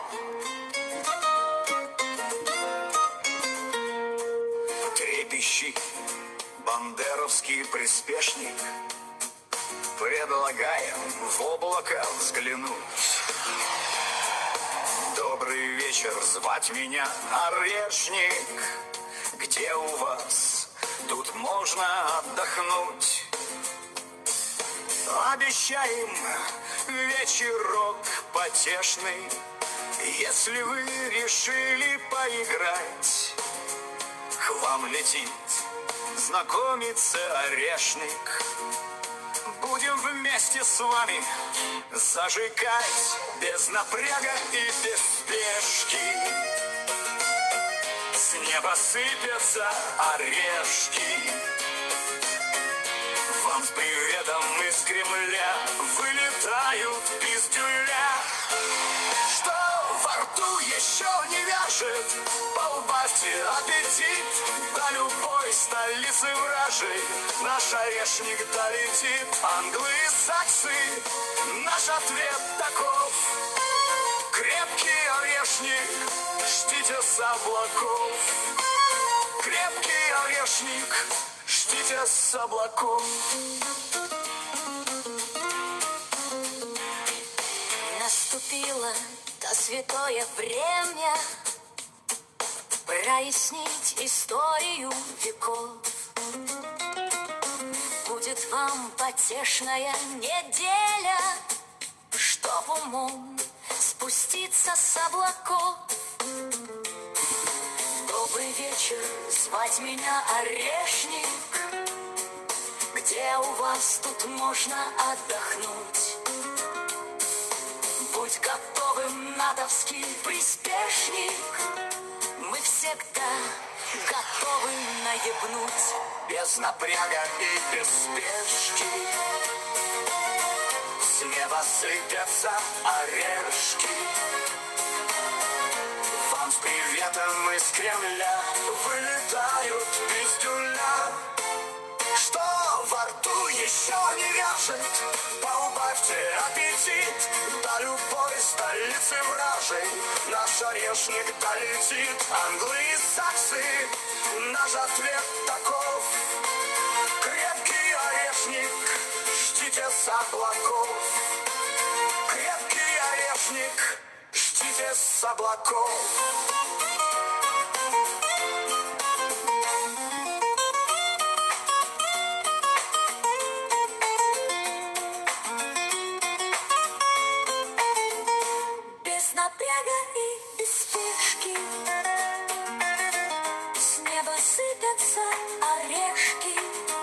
Трепещи, бандеровский приспешник, предлагаем в облака взглянуть. Добрый вечер, звать меня Орешник. Где у вас тут можно отдохнуть? Обещаем вечерок потешный, если вы решили поиграть. К вам летит знакомиться Орешник. Будем вместе с вами зажигать без напряга и без спешки. С неба сыпятся орешки. Вам с приветом из Кремля вылетают пиздюля. Что во рту еще не вяжет, поубавьте аппетит. До любой столицы вражей наш орешник долетит. Англы и саксы, наш ответ таков: крепкий орешник, ждите с облаков. Крепкий орешник, ждите с облаков. Наступило то святое время прояснить историю веков. Будет вам потешная неделя, чтоб умом спуститься с облаков. Добрый вечер, звать меня Орешник. Где у вас тут можно отдохнуть? Будь готовым, натовский приспешник. Мы всегда готовы наебнуть без напряга и без спешки. С неба сыпятся орешки. Вам с приветом из Кремля вылетают пиздюля. Что во рту еще не вяжет, поубавьте аппетит. До любой столицы вражей наш орешник долетит. Англы и саксы, наш ответ таков: крепкий орешник, ждите с облаков. Крепкий орешник, ждите с облаков. без напряга и без спешки. С неба сыпятся орешки.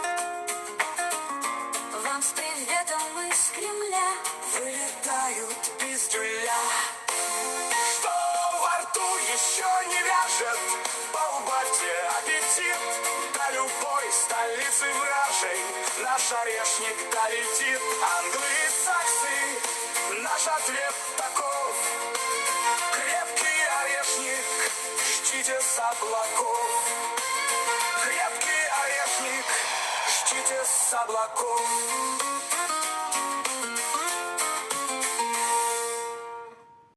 Вам с приветом из Кремля вылетают пиздюля. Что во рту еще не вяжет, поубавьте аппетит. До любой столицы вражей наш орешник долетит. Англы и саксы, наш ответ таков: крепкий орешник, ждите с облаков. Крепкий орешник, ждите с облаков.